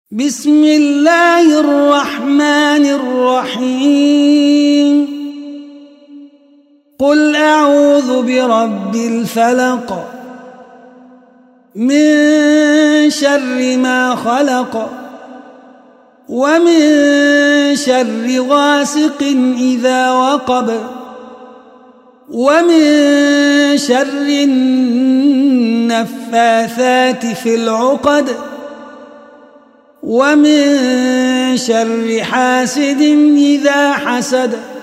بسم الله الرحمن الرحيم قل أعوذ برب الفلق من شر ما خلق ومن شر غاسق إذا وقب ومن شر النفاثات في العقد ومن شر حاسد إذا حسد